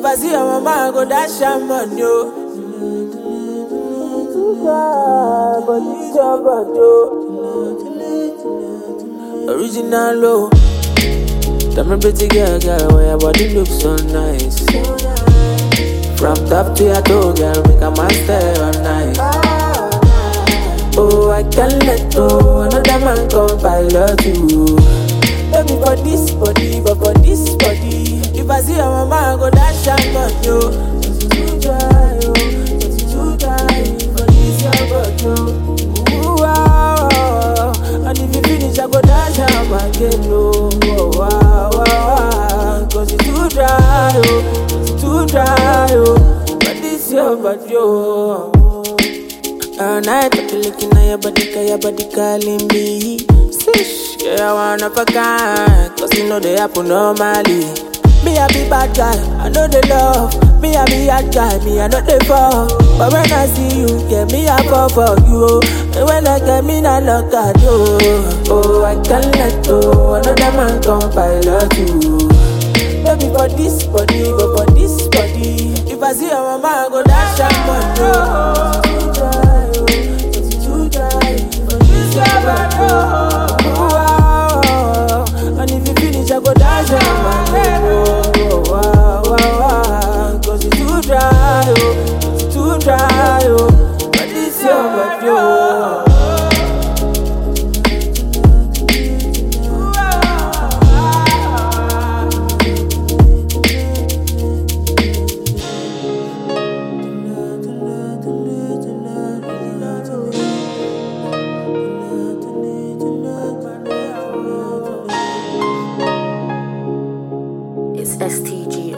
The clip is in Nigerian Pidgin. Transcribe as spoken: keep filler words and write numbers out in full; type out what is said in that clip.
If I see your mama, I go dash her money, yo. But it's your body, original low. Tell me pretty girl, girl, why your body looks so nice. From top to your toe, girl, make a man stay all night. Oh, I can't let go, another man come pilot you. Baby, for this body, but for this body, if I see your mama, I go dash her money, yo. Too dry, yo, too dry, for this your body, yo. Ooh, wow, wow. And if you finish, I go dash her again, yo. Oh, wow, wow, wow. Cause it's too dry, yo, it's too dry, yo. But this your body, yo. All night, I be looking at your body, cause your body calling me. Swish, yeah, I wanna fuck her, cause you know they happen normally. Me, I be bad guy, I know they love. Me, I be hard guy, me, I know they fall. But when I see you, get me, I fall for you. And when I get me, I knock at you. Oh, I can't let go, another man come pilot you. Baby, for this body, but for this body, if I see your mama, I go dash her money. And if you finish, I go dash your money. Oh, wow, wow, wow. Cause it's too dry, oh, it's too dry, oh. But this your body, oh. It's S T G.